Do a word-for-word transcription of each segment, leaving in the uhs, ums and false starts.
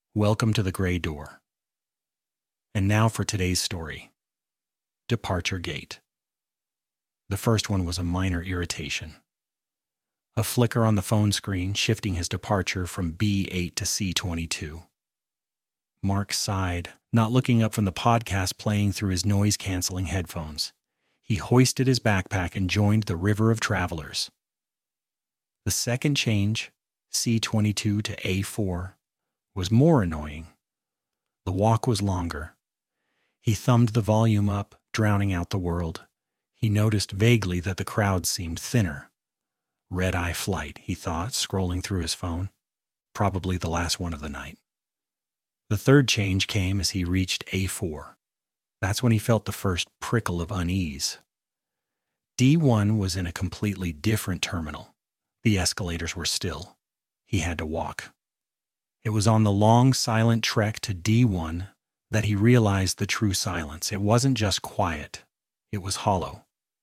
Welcome to the Gray Door. And now for today's story. Departure Gate. The first one was a minor irritation. A flicker on the phone screen shifting his departure from B eight to C twenty-two. Mark sighed, not looking up from the podcast playing through his noise-canceling headphones. He hoisted his backpack and joined the river of travelers. The second change, C twenty-two to A four, was more annoying. The walk was longer. He thumbed the volume up, drowning out the world. He noticed vaguely that the crowd seemed thinner. Red-eye flight, he thought, scrolling through his phone. Probably the last one of the night. The third change came as he reached A four. That's when he felt the first prickle of unease. D one was in a completely different terminal. The escalators were still. He had to walk. It was on the long, silent trek to D one that he realized the true silence. It wasn't just quiet. It was hollow.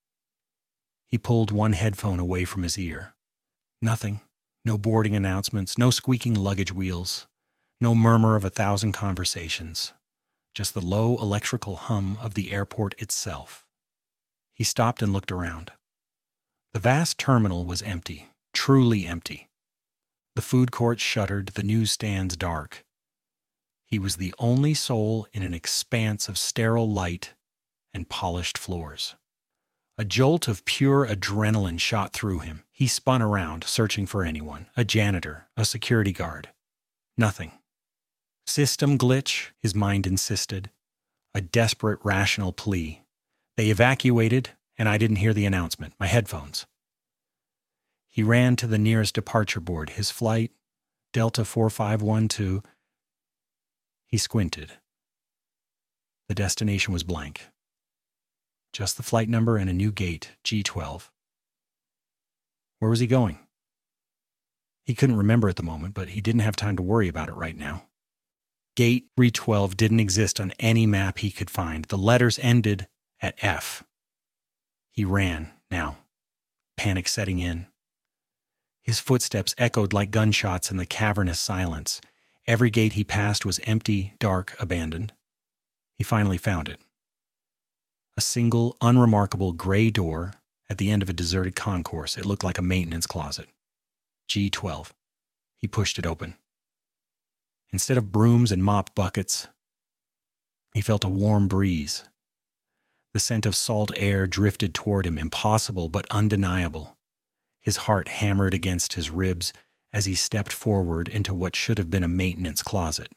He pulled one headphone away from his ear. Nothing. No boarding announcements, no squeaking luggage wheels, no murmur of a thousand conversations. Just the low electrical hum of the airport itself. He stopped and looked around. The vast terminal was empty, truly empty. The food court shuttered, the newsstands dark. He was the only soul in an expanse of sterile light and polished floors. A jolt of pure adrenaline shot through him. He spun around, searching for anyone, a janitor, a security guard. Nothing. System glitch, his mind insisted. A desperate, rational plea. They evacuated, and I didn't hear the announcement. My headphones. He ran to the nearest departure board. His flight, Delta four five one two. He squinted. The destination was blank. Just the flight number and a new gate, G twelve. Where was he going? He couldn't remember at the moment, but he didn't have time to worry about it right now. Gate three twelve didn't exist on any map he could find. The letters ended at F. He ran, now, panic setting in. His footsteps echoed like gunshots in the cavernous silence. Every gate he passed was empty, dark, abandoned. He finally found it. A single, unremarkable gray door at the end of a deserted concourse. It looked like a maintenance closet. G twelve. He pushed it open. Instead of brooms and mop buckets, he felt a warm breeze. The scent of salt air drifted toward him, impossible but undeniable. His heart hammered against his ribs as he stepped forward into what should have been a maintenance closet.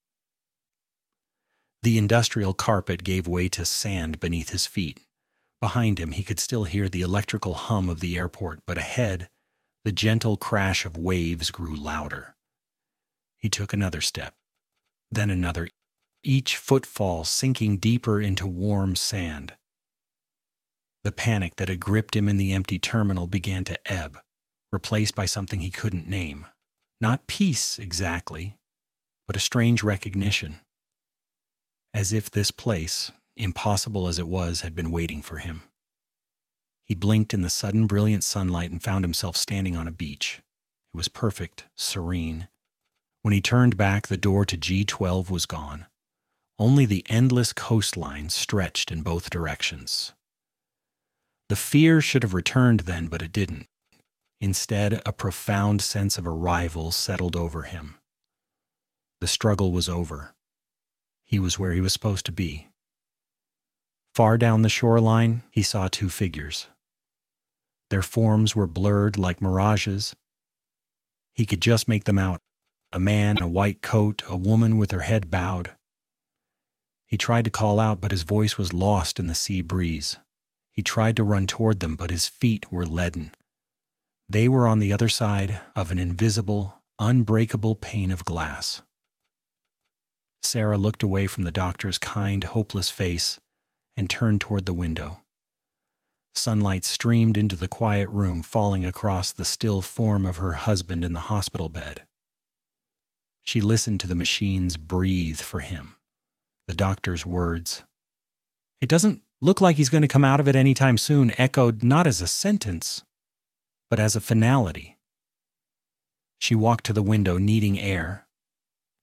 The industrial carpet gave way to sand beneath his feet. Behind him, he could still hear the electrical hum of the airport, but ahead, the gentle crash of waves grew louder. He took another step, then another, each footfall sinking deeper into warm sand. The panic that had gripped him in the empty terminal began to ebb, replaced by something he couldn't name. Not peace, exactly, but a strange recognition. As if this place, impossible as it was, had been waiting for him. He blinked in the sudden brilliant sunlight and found himself standing on a beach. It was perfect, serene. When he turned back, the door to G twelve was gone. Only the endless coastline stretched in both directions. The fear should have returned then, but it didn't. Instead, a profound sense of arrival settled over him. The struggle was over. He was where he was supposed to be. Far down the shoreline, he saw two figures. Their forms were blurred like mirages. He could just make them out. A man in a white coat, a woman with her head bowed. He tried to call out, but his voice was lost in the sea breeze. He tried to run toward them, but his feet were leaden. They were on the other side of an invisible, unbreakable pane of glass. Sarah looked away from the doctor's kind, hopeless face and turned toward the window. Sunlight streamed into the quiet room, falling across the still form of her husband in the hospital bed. She listened to the machines breathe for him, the doctor's words. It doesn't look like he's going to come out of it anytime soon, echoed not as a sentence, but as a finality. She walked to the window, needing air,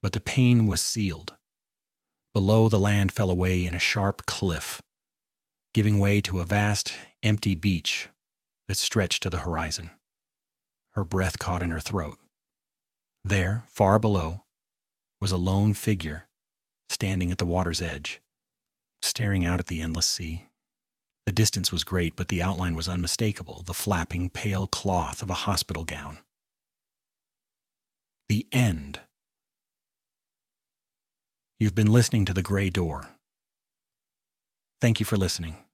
but the pane was sealed. Below, the land fell away in a sharp cliff, giving way to a vast, empty beach that stretched to the horizon. Her breath caught in her throat. There, far below, was a lone figure standing at the water's edge, staring out at the endless sea. The distance was great, but the outline was unmistakable, the flapping, pale cloth of a hospital gown. The end. You've been listening to The Gray Door. Thank you for listening.